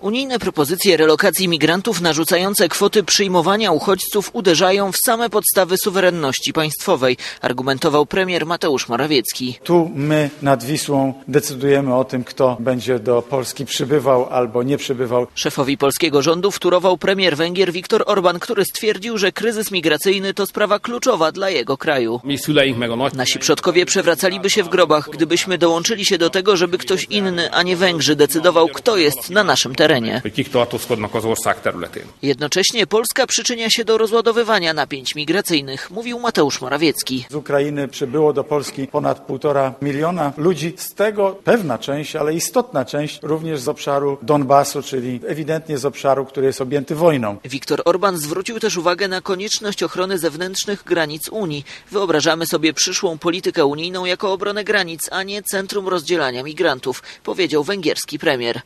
Unijne propozycje relokacji migrantów narzucające kwoty przyjmowania uchodźców uderzają w same podstawy suwerenności państwowej, argumentował premier Mateusz Morawiecki. Tu my nad Wisłą decydujemy o tym, kto będzie do Polski przybywał albo nie przybywał. Szefowi polskiego rządu wtórował premier Węgier Viktor Orbán, który stwierdził, że kryzys migracyjny to sprawa kluczowa dla jego kraju. Nasi przodkowie przewracaliby się w grobach, gdybyśmy dołączyli się do tego, żeby ktoś inny, a nie Węgrzy decydował, kto jest na naszym terenie. Jednocześnie Polska przyczynia się do rozładowywania napięć migracyjnych, mówił Mateusz Morawiecki. Z Ukrainy przybyło do Polski ponad 1,5 miliona ludzi, z tego pewna część, ale istotna część również z obszaru Donbasu, czyli ewidentnie z obszaru, który jest objęty wojną. Viktor Orbán zwrócił też uwagę na konieczność ochrony zewnętrznych granic Unii. Wyobrażamy sobie przyszłą politykę unijną jako obronę granic, a nie centrum rozdzielania migrantów, powiedział węgierski premier.